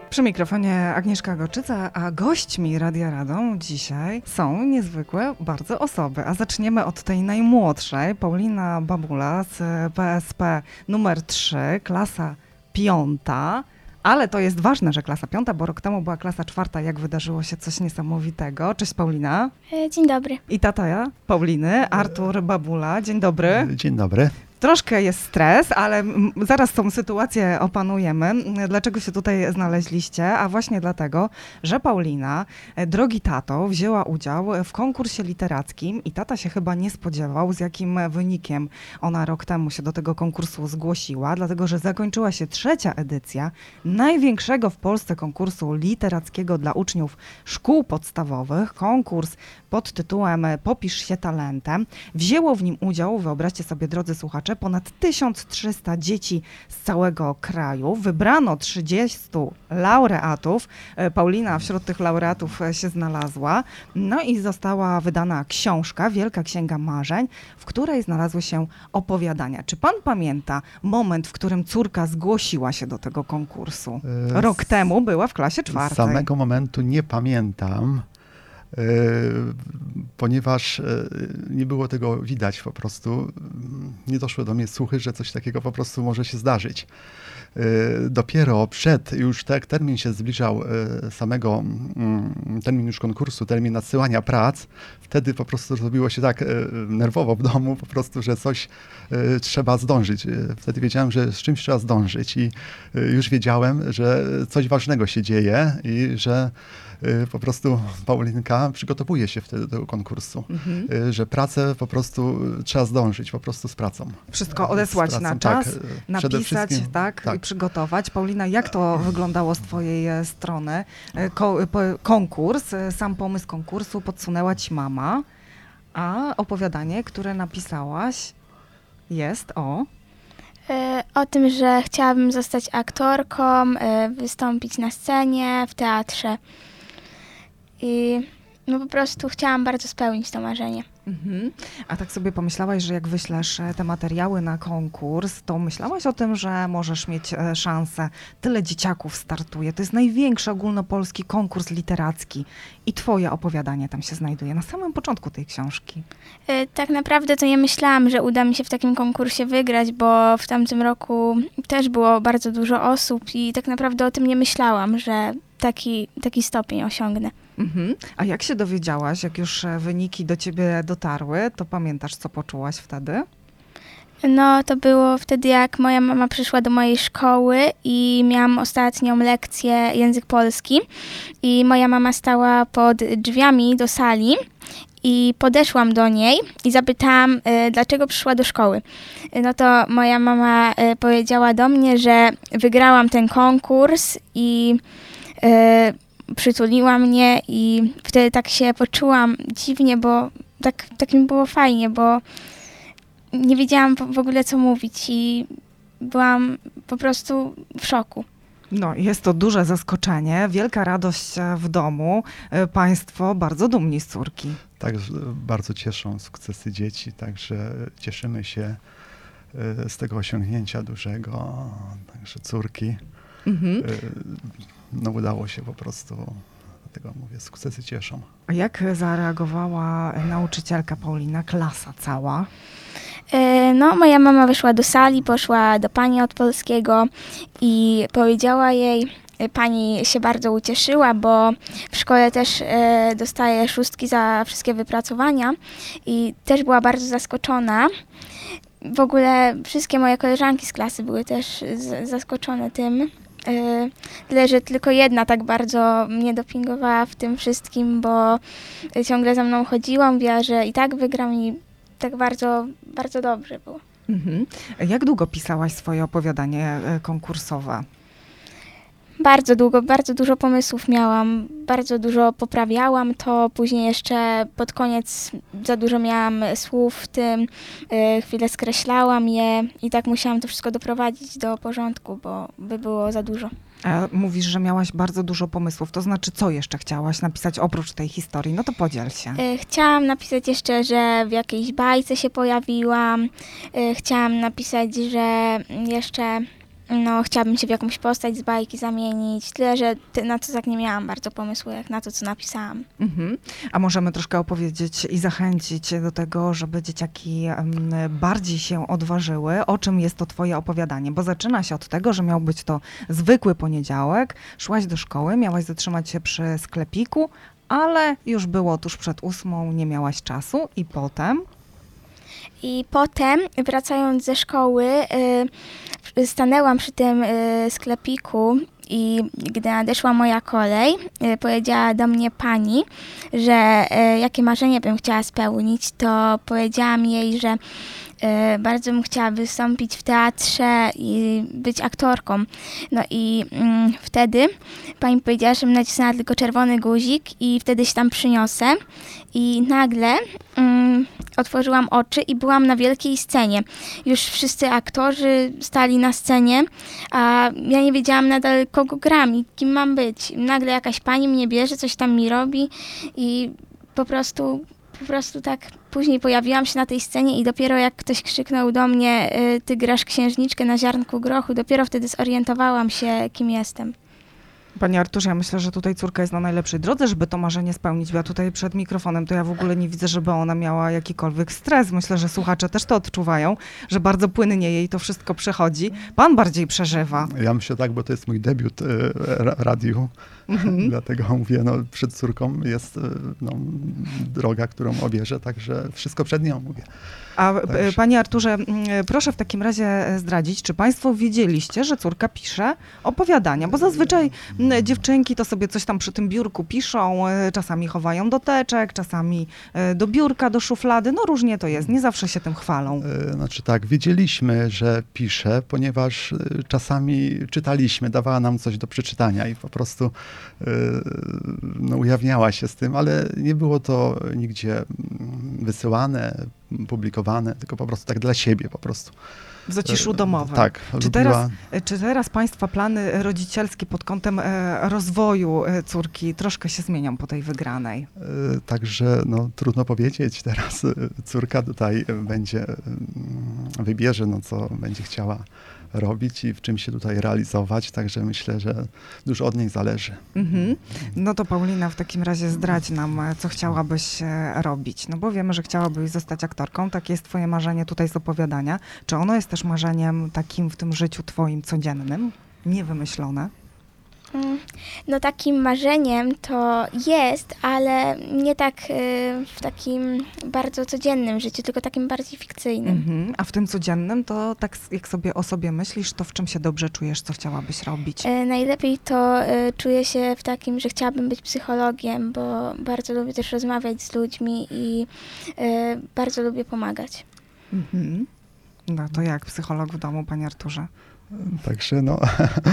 Przy mikrofonie Agnieszka Goczyca, a gośćmi Radia Radom dzisiaj są niezwykłe bardzo osoby. A zaczniemy od tej najmłodszej, Paulina Babula z PSP numer 3, klasa 5. Ale to jest ważne, że klasa 5, bo rok temu była klasa 4, jak wydarzyło się coś niesamowitego. Cześć Paulina. Dzień dobry. I tata Pauliny, Artur Babula. Dzień dobry. Dzień dobry. Troszkę jest stres, ale zaraz tą sytuację opanujemy. Dlaczego się tutaj znaleźliście? A właśnie dlatego, że Paulina, drogi tato, wzięła udział w konkursie literackim i tata się chyba nie spodziewał, z jakim wynikiem ona rok temu się do tego konkursu zgłosiła, dlatego że zakończyła się 3. edycja największego w Polsce konkursu literackiego dla uczniów szkół podstawowych. Konkurs pod tytułem Popisz się talentem. Wzięło w nim udział, wyobraźcie sobie, drodzy słuchacze, ponad 1300 dzieci z całego kraju. Wybrano 30 laureatów. Paulina wśród tych laureatów się znalazła. No i została wydana książka, Wielka Księga Marzeń, w której znalazły się opowiadania. Czy pan pamięta moment, w którym córka zgłosiła się do tego konkursu? Rok temu była w klasie 4. Z samego momentu nie pamiętam, ponieważ nie było tego widać po prostu. Nie doszły do mnie słuchy, że coś takiego po prostu może się zdarzyć. Dopiero już tak termin się zbliżał samego, termin już konkursu, termin nadsyłania prac, wtedy po prostu zrobiło się tak nerwowo w domu, po prostu, że coś trzeba zdążyć. Wtedy wiedziałem, że z czymś trzeba zdążyć i już wiedziałem, że coś ważnego się dzieje i że po prostu Paulinka przygotowuje się wtedy do tego konkursu, że pracę po prostu trzeba zdążyć po prostu z pracą. Wszystko odesłać na czas, tak, napisać, tak, i przygotować. Paulina, jak to wyglądało z twojej strony? Konkurs, sam pomysł konkursu podsunęła ci mama, a opowiadanie, które napisałaś, jest O tym, że chciałabym zostać aktorką, wystąpić na scenie, w teatrze. I po prostu chciałam bardzo spełnić to marzenie. A tak sobie pomyślałaś, że jak wyślesz te materiały na konkurs, to myślałaś o tym, że możesz mieć szansę? Tyle dzieciaków startuje. To jest największy ogólnopolski konkurs literacki. I twoje opowiadanie tam się znajduje na samym początku tej książki. Tak naprawdę to nie myślałam, że uda mi się w takim konkursie wygrać, bo w tamtym roku też było bardzo dużo osób i tak naprawdę o tym nie myślałam, że taki stopień osiągnę. A jak się dowiedziałaś, jak już wyniki do ciebie dotarły, to pamiętasz, co poczułaś wtedy? No, to było wtedy, jak moja mama przyszła do mojej szkoły i miałam ostatnią lekcję język polski i moja mama stała pod drzwiami do sali i podeszłam do niej i zapytałam, dlaczego przyszła do szkoły. No to moja mama powiedziała do mnie, że wygrałam ten konkurs i przytuliła mnie i wtedy tak się poczułam dziwnie, bo tak mi było fajnie, bo nie wiedziałam w ogóle co mówić i byłam po prostu w szoku. No, jest to duże zaskoczenie, wielka radość w domu. Państwo bardzo dumni z córki. Tak, bardzo cieszą sukcesy dzieci, także cieszymy się z tego osiągnięcia dużego, także córki. No udało się po prostu, dlatego mówię, sukcesy cieszą. A jak zareagowała nauczycielka Paulina, klasa cała? No, moja mama wyszła do sali, poszła do pani od polskiego i powiedziała jej, pani się bardzo ucieszyła, bo w szkole też dostaje 6 za wszystkie wypracowania i też była bardzo zaskoczona. W ogóle wszystkie moje koleżanki z klasy były też zaskoczone tym. Tyle, że tylko jedna tak bardzo mnie dopingowała w tym wszystkim, bo ciągle za mną chodziła, mówiła, że i tak wygram i tak bardzo, bardzo dobrze było. Jak długo pisałaś swoje opowiadanie konkursowe? Bardzo długo, bardzo dużo pomysłów miałam, bardzo dużo poprawiałam to, później jeszcze pod koniec za dużo miałam słów w tym, chwilę skreślałam je i tak musiałam to wszystko doprowadzić do porządku, bo by było za dużo. A mówisz, że miałaś bardzo dużo pomysłów, to znaczy co jeszcze chciałaś napisać oprócz tej historii? No to podziel się. Chciałam napisać jeszcze, że w jakiejś bajce się pojawiłam, chciałam napisać, że jeszcze no, chciałabym się w jakąś postać z bajki zamienić. Tyle, że na to tak nie miałam bardzo pomysłu, jak na to, co napisałam. Mhm. A możemy troszkę opowiedzieć i zachęcić do tego, żeby dzieciaki bardziej się odważyły. O czym jest to twoje opowiadanie? Bo zaczyna się od tego, że miał być to zwykły poniedziałek, szłaś do szkoły, miałaś zatrzymać się przy sklepiku, ale już było tuż przed 8, nie miałaś czasu i potem... I potem, wracając ze szkoły, stanęłam przy tym sklepiku i gdy nadeszła moja kolej, powiedziała do mnie pani, że jakie marzenie bym chciała spełnić, to powiedziałam jej, że bardzo bym chciała wystąpić w teatrze i być aktorką. No i wtedy pani powiedziała, żebym nacisnęła tylko czerwony guzik i wtedy się tam przyniosę. I nagle otworzyłam oczy i byłam na wielkiej scenie. Już wszyscy aktorzy stali na scenie, a ja nie wiedziałam nadal, kogo gram i kim mam być. Nagle jakaś pani mnie bierze, coś tam mi robi i po prostu tak później pojawiłam się na tej scenie i dopiero jak ktoś krzyknął do mnie, ty grasz księżniczkę na ziarnku grochu, dopiero wtedy zorientowałam się, kim jestem. Panie Arturze, ja myślę, że tutaj córka jest na najlepszej drodze, żeby to marzenie spełnić. Bo ja tutaj przed mikrofonem, to ja w ogóle nie widzę, żeby ona miała jakikolwiek stres. Myślę, że słuchacze też to odczuwają, że bardzo płynnie jej to wszystko przechodzi. Pan bardziej przeżywa. Ja myślę tak, bo to jest mój debiut w radiu, dlatego mówię, no, przed córką jest no, droga, którą obierze, także wszystko przed nią mówię. A Także. panie Arturze, proszę w takim razie zdradzić, czy państwo wiedzieliście, że córka pisze opowiadania? Bo zazwyczaj dziewczynki to sobie coś tam przy tym biurku piszą, czasami chowają do teczek, czasami do biurka, do szuflady, no różnie to jest, nie zawsze się tym chwalą. Znaczy tak, wiedzieliśmy, że pisze, ponieważ czasami czytaliśmy, dawała nam coś do przeczytania i po prostu no, ujawniała się z tym, ale nie było to nigdzie wysyłane, publikowane, tylko po prostu tak dla siebie po prostu. W zaciszu domowym. Tak, Czy teraz państwa plany rodzicielskie pod kątem rozwoju córki troszkę się zmienią po tej wygranej? Także no, trudno powiedzieć. Teraz córka tutaj wybierze, no, co będzie chciała robić i w czym się tutaj realizować, także myślę, że dużo od niej zależy. Mhm. No to Paulina, w takim razie zdradź nam, co chciałabyś robić. No bo wiemy, że chciałabyś zostać aktorką, takie jest twoje marzenie tutaj z opowiadania. Czy ono jest też marzeniem takim w tym życiu twoim codziennym, niewymyślone? No takim marzeniem to jest, ale nie tak w takim bardzo codziennym życiu, tylko takim bardziej fikcyjnym. Mhm. A w tym codziennym to tak jak sobie o sobie myślisz, to w czym się dobrze czujesz, co chciałabyś robić? Najlepiej to czuję się w takim, że chciałabym być psychologiem, bo bardzo lubię też rozmawiać z ludźmi i bardzo lubię pomagać. Mhm. No to jak psycholog w domu, panie Arturze? Także no,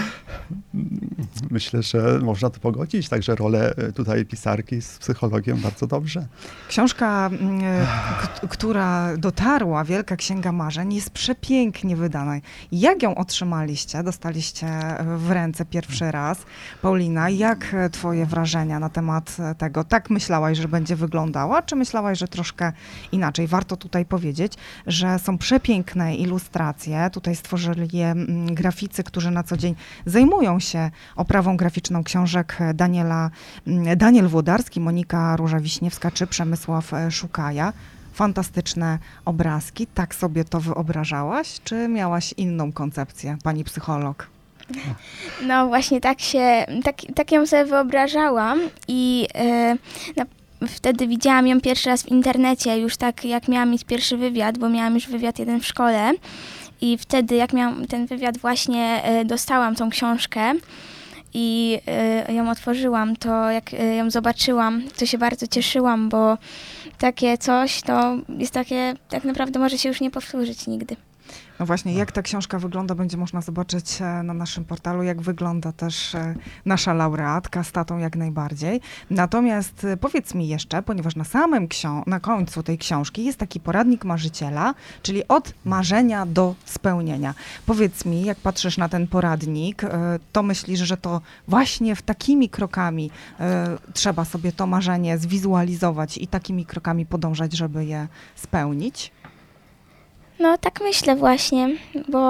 myślę, że można to pogodzić, także rolę tutaj pisarki z psychologiem bardzo dobrze. Książka, która dotarła, Wielka Księga Marzeń, jest przepięknie wydana. Jak ją otrzymaliście? Dostaliście w ręce pierwszy raz. Paulina, jak twoje wrażenia na temat tego? Tak myślałaś, że będzie wyglądała, czy myślałaś, że troszkę inaczej? Warto tutaj powiedzieć, że są przepiękne ilustracje. Tutaj stworzyli je graficy, którzy na co dzień zajmują się oprawą graficzną książek Daniel Włodarski, Monika Róża-Wiśniewska czy Przemysław Szukaja. Fantastyczne obrazki. Tak sobie to wyobrażałaś, czy miałaś inną koncepcję, pani psycholog? No właśnie tak ją sobie wyobrażałam i wtedy widziałam ją pierwszy raz w internecie, już tak jak miałam mieć pierwszy wywiad, bo miałam już wywiad jeden w szkole. I wtedy, jak miałam ten wywiad, właśnie dostałam tą książkę i ją otworzyłam, to jak ją zobaczyłam, to się bardzo cieszyłam, bo takie coś to jest takie, tak naprawdę może się już nie powtórzyć nigdy. No właśnie, jak ta książka wygląda, będzie można zobaczyć na naszym portalu, jak wygląda też nasza laureatka, z tatą jak najbardziej. Natomiast powiedz mi jeszcze, ponieważ na końcu tej książki jest taki poradnik marzyciela, czyli od marzenia do spełnienia. Powiedz mi, jak patrzysz na ten poradnik, to myślisz, że to właśnie w takimi krokami trzeba sobie to marzenie zwizualizować i takimi krokami podążać, żeby je spełnić? No tak myślę właśnie, bo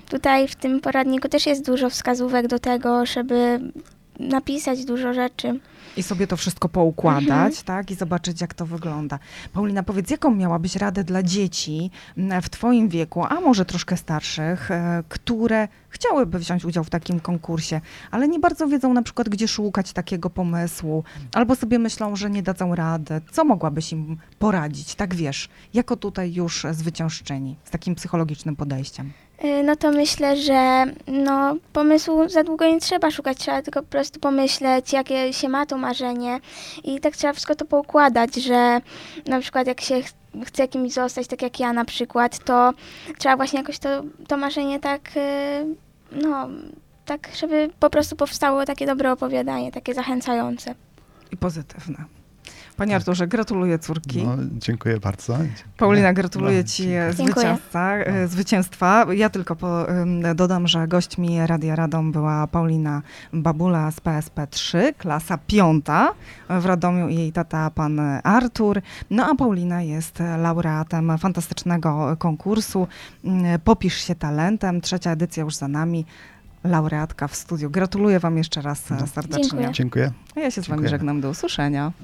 tutaj w tym poradniku też jest dużo wskazówek do tego, żeby napisać dużo rzeczy. I sobie to wszystko poukładać, tak? I zobaczyć, jak to wygląda. Paulina, powiedz, jaką miałabyś radę dla dzieci w twoim wieku, a może troszkę starszych, które chciałyby wziąć udział w takim konkursie, ale nie bardzo wiedzą na przykład, gdzie szukać takiego pomysłu, albo sobie myślą, że nie dadzą rady. Co mogłabyś im poradzić? Tak wiesz, jako tutaj już zwyciężczyni, z takim psychologicznym podejściem. No to myślę, że no, pomysłu za długo nie trzeba szukać, trzeba tylko po prostu pomyśleć, jakie się ma to marzenie i tak trzeba wszystko to poukładać, że na przykład jak się chce kimś zostać, tak jak ja na przykład, to trzeba właśnie jakoś to marzenie tak, no, tak, żeby po prostu powstało takie dobre opowiadanie, takie zachęcające. I pozytywne. Panie Arturze, gratuluję córki. No, dziękuję bardzo. Dziękuję. Paulina, gratuluję Ci Dziękuję. zwycięstwa. Ja tylko dodam, że gośćmi Radia Radom była Paulina Babula z PSP 3, klasa 5 w Radomiu i jej tata pan Artur. No a Paulina jest laureatem fantastycznego konkursu Popisz się talentem. 3. edycja już za nami. Laureatka w studiu. Gratuluję Wam jeszcze raz serdecznie. Dziękuję. Dziękuję. A ja się z Wami Dziękujemy. żegnam. Do usłyszenia.